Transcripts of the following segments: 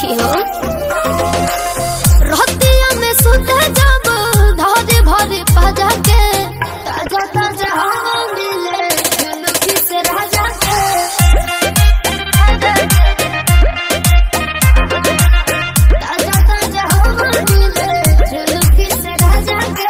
सखी हो रहतिया में सुते जब धरे भरे पजा के ताजा ताजा हवा मिले झुलुकी से राजा के ताजा ताजा हवा मिले झुलुकी से राजा के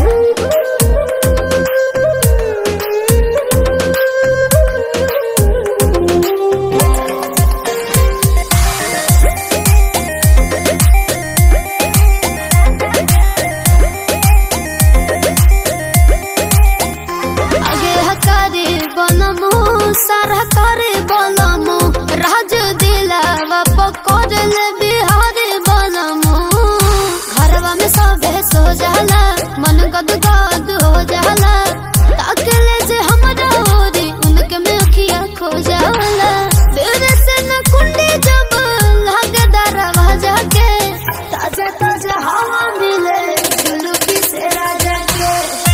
सारा करे बनमो राज दिलावा पकड़ले बिहारी बनमो घरवा में सबे सो जाला मन गद गद हो जाला ताकले जे हमरा ओरी उनके में अखिया खो जाला दिल से न कुंडी जब लागे दरवाजा के ताजा ताजा हवा मिले झुलुकी से राजा के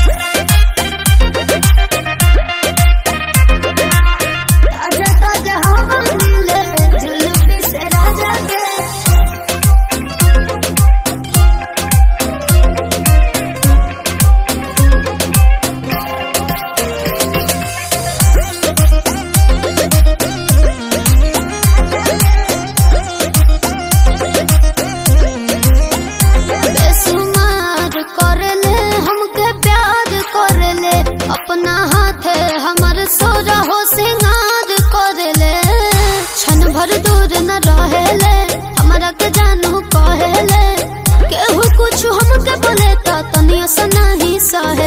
अपना हाथ हमर सोरा हो सिंगार करले क्षण भर दूर न रहेले हमरा के जानू कहेले केहू कुछ हमके बोले त तनिया से नहीं सहे